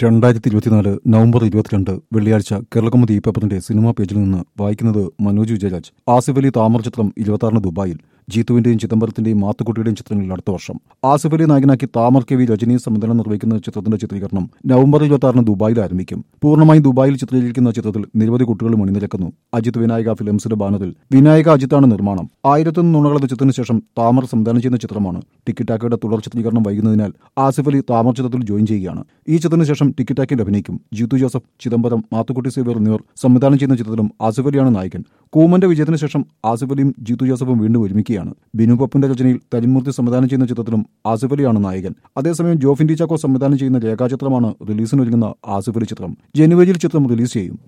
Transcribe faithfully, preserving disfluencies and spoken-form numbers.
രണ്ടായിരത്തി ഇരുപത്തിനാല് നവംബർ ഇരുപത്തിരണ്ട് വെള്ളിയാഴ്ച കേരളകൗമുദി പേപ്പറിന്റെ സിനിമാ പേജിൽ നിന്ന് വായിക്കുന്നത് മനോജ് വിജയരാജ്. ആസിഫ് അലി താമർ ചിത്രം ഇരുപത്തിയാറിന് ദുബായിൽ. ജീത്തുവിന്റെയും ചിദംബരത്തിന്റെയും മാത്തുക്കുട്ടിയുടെയും ചിത്രങ്ങളിൽ അടുത്ത വർഷം. ആസിഫ് അലി നായകനാക്കി താമർ കെ വി രജനി സംവിധാനം നിർവഹിക്കുന്ന ചിത്രത്തിന്റെ ചിത്രീകരണം നവംബർ ഇരുപത്തിയാറിന് ദുബായിൽ ആരംഭിക്കും. പൂർണ്ണമായും ദുബായിൽ ചിത്രീകരിക്കുന്ന ചിത്രത്തിൽ നിരവധി കുട്ടികളും അണിനിരക്കുന്നു. അജിത് വിനായക ഫിലിംസിന്റെ ബാനറിൽ വിനായക അജിത്താണ് നിർമ്മാണം. ആയിരത്തൊന്ന് നുണകൾ എന്ന ചിത്രത്തിന് ശേഷം താമർ സംവിധാനം ചെയ്യുന്ന ചിത്രമാണ്. ടിക്കിറ്റാക്കയുടെ തുടർ ചിത്രീകരണം വൈകുന്നതിനാൽ ആസിഫ് അലി താമർ ചിത്രത്തിൽ ജോയിൻ ചെയ്യുകയാണ്. ഈ ചിത്രത്തിന് ശേഷം ടിക്കിറ്റാക്കിൽ അഭിനയിക്കും. ജീത്തു ജോസഫ്, ചിദംബരം, മാത്തുക്കുട്ടി സേവ്യർ എന്നിവർ സംവിധാനം ചെയ്യുന്ന ചിത്രത്തിലും ആസിഫ് അലിയാണ് നായകൻ. കൂമന്റെ വിജയത്തിന് ശേഷം ആസിഫ് അലിയും ജീത്തു ജോസഫും വീണ്ടും ഒരുമിക്കുകയാണ്. ബിനു പപ്പുന്റെ രചനയിൽ തരുൺമൂർത്തി സംവിധാനം ചെയ്യുന്ന ചിത്രത്തിലും ആസിഫ് അലിയാണ് നായകൻ. അതേസമയം ജോഫിൻ ടി ചാക്കോ സംവിധാനം ചെയ്യുന്ന രേഖാചിത്രമാണ് റിലീസിനൊരുങ്ങുന്ന ആസിഫ് അലി ചിത്രം. ജനുവരിയിൽ ചിത്രം റിലീസ് ചെയ്യും.